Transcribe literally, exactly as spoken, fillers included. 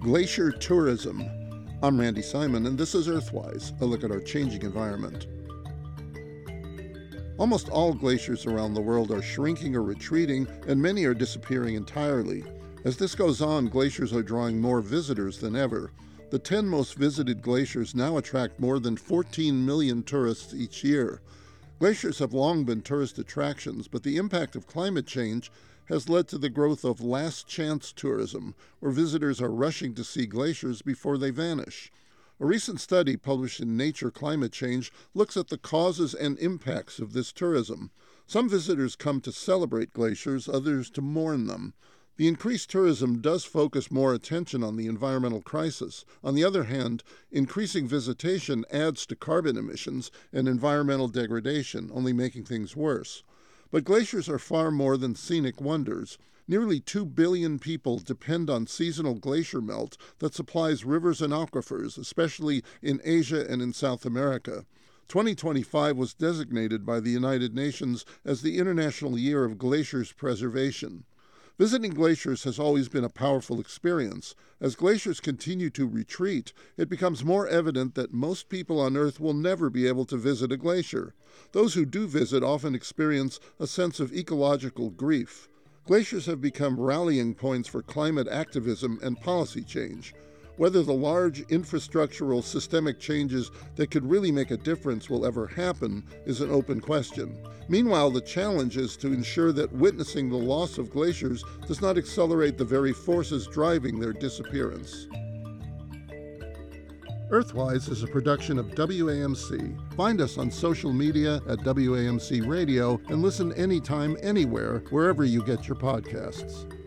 Glacier tourism. I'm Randy Simon, and this is Earthwise, a look at our changing environment. Almost all glaciers around the world are shrinking or retreating, and many are disappearing entirely. As this goes on, glaciers are drawing more visitors than ever. The ten most visited glaciers now attract more than fourteen million tourists each year. Glaciers have long been tourist attractions, but the impact of climate change has led to the growth of last chance tourism, where visitors are rushing to see glaciers before they vanish. A recent study published in Nature Climate Change looks at the causes and impacts of this tourism. Some visitors come to celebrate glaciers, others to mourn them. The increased tourism does focus more attention on the environmental crisis. On the other hand, increasing visitation adds to carbon emissions and environmental degradation, only making things worse. But glaciers are far more than scenic wonders. Nearly two billion people depend on seasonal glacier melt that supplies rivers and aquifers, especially in Asia and in South America. twenty twenty-five was designated by the United Nations as the International Year of Glaciers Preservation. Visiting glaciers has always been a powerful experience. As glaciers continue to retreat, it becomes more evident that most people on Earth will never be able to visit a glacier. Those who do visit often experience a sense of ecological grief. Glaciers have become rallying points for climate activism and policy change. Whether the large infrastructural systemic changes that could really make a difference will ever happen is an open question. Meanwhile, the challenge is to ensure that witnessing the loss of glaciers does not accelerate the very forces driving their disappearance. Earthwise is a production of W A M C. Find us on social media at W A M C Radio and listen anytime, anywhere, wherever you get your podcasts.